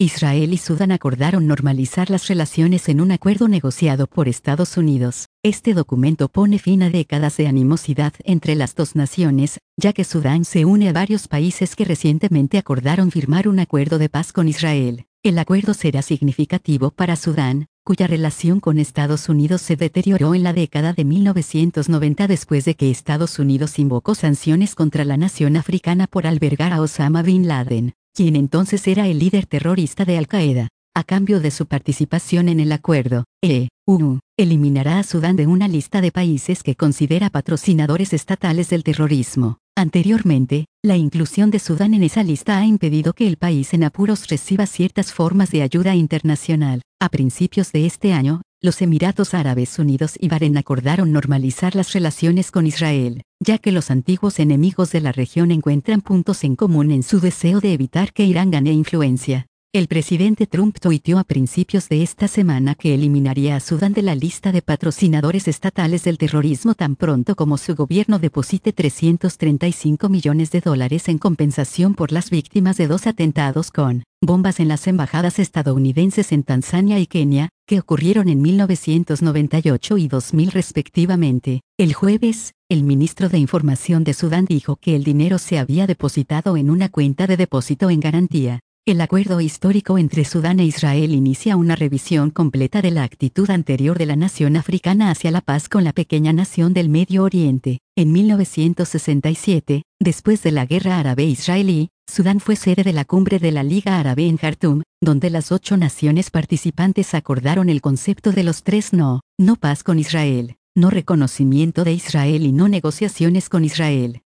Israel y Sudán acordaron normalizar las relaciones en un acuerdo negociado por Estados Unidos. Este documento pone fin a décadas de animosidad entre las dos naciones, ya que Sudán se une a varios países que recientemente acordaron firmar un acuerdo de paz con Israel. El acuerdo será significativo para Sudán, cuya relación con Estados Unidos se deterioró en la década de 1990 después de que Estados Unidos invocó sanciones contra la nación africana por albergar a Osama Bin Laden, quien entonces era el líder terrorista de Al-Qaeda. A cambio de su participación en el acuerdo, EU eliminará a Sudán de una lista de países que considera patrocinadores estatales del terrorismo. Anteriormente, la inclusión de Sudán en esa lista ha impedido que el país en apuros reciba ciertas formas de ayuda internacional. A principios de este año, los Emiratos Árabes Unidos y Bahrein acordaron normalizar las relaciones con Israel, ya que los antiguos enemigos de la región encuentran puntos en común en su deseo de evitar que Irán gane influencia. El presidente Trump tuiteó a principios de esta semana que eliminaría a Sudán de la lista de patrocinadores estatales del terrorismo tan pronto como su gobierno deposite $335 millones en compensación por las víctimas de 2 atentados con bombas en las embajadas estadounidenses en Tanzania y Kenia, que ocurrieron en 1998 y 2000 respectivamente. El jueves, el ministro de Información de Sudán dijo que el dinero se había depositado en una cuenta de depósito en garantía. El acuerdo histórico entre Sudán e Israel inicia una revisión completa de la actitud anterior de la nación africana hacia la paz con la pequeña nación del Medio Oriente. En 1967, después de la guerra árabe-israelí, Sudán fue sede de la cumbre de la Liga Árabe en Jartum, donde las 8 naciones participantes acordaron el concepto de los 3 no: no paz con Israel, no reconocimiento de Israel y no negociaciones con Israel.